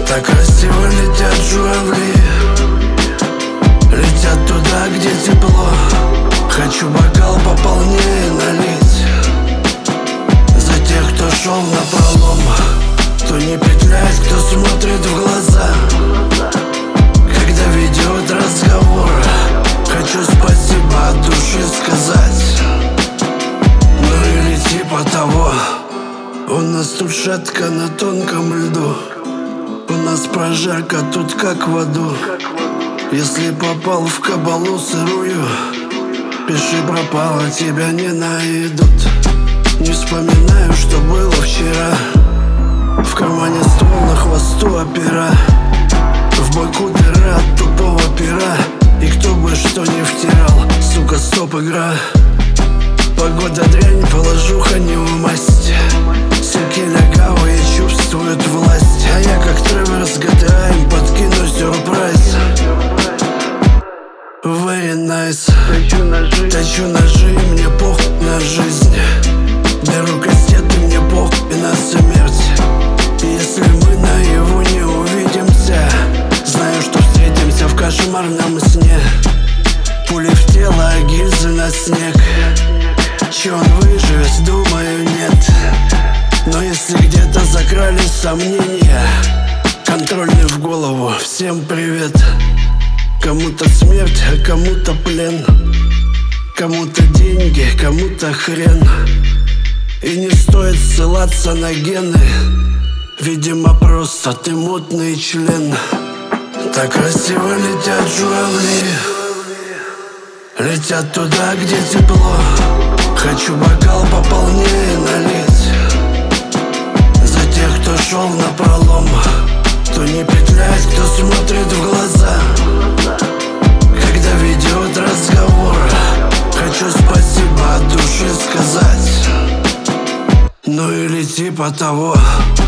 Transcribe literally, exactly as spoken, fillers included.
Так красиво летят журавли, летят туда, где тепло. Хочу бокал пополнее налить за тех, кто шел напролом, кто не петляет, кто смотрит в глаза, когда ведет разговор. Хочу спасибо от души сказать, ну или типа того. У нас тут шатка на тонком льду, у нас прожарка тут как в аду. Если попал в кабалу сырую, пиши пропало, тебя не найдут. Не вспоминаю, что было вчера. В кармане ствол, на хвосту опера, в боку дыра от тупого пера. И кто бы что ни втирал, сука, стоп, игра. Погода дрянь, положуха не в масть. Сырки лягавые чувствуют власть, а я как Тревор с джи ти эй им подкину сюрприз. Very nice. Точу ножи, точу ножи, мне похуй на жизнь. Беру кастеты, мне похуй на смерть. Если мы наяву не увидимся, знаю, что встретимся в кошмарном сне. Пули в тело, а гильзы на снег. Че он выживет, думаю, нет. Но если где-то закрались сомнения, контрольный в голову, всем привет. Кому-то смерть, а кому-то плен, кому-то деньги, кому-то хрен. И не стоит ссылаться на гены, видимо, просто ты мутный член. Так красиво летят журавли, летят туда, где тепло. Хочу бокал пополнее налить за тех, кто шел напролом, кто не петляет, кто смотрит в глаза, когда ведет разговор. Хочу спасибо от души сказать, ну или типа того.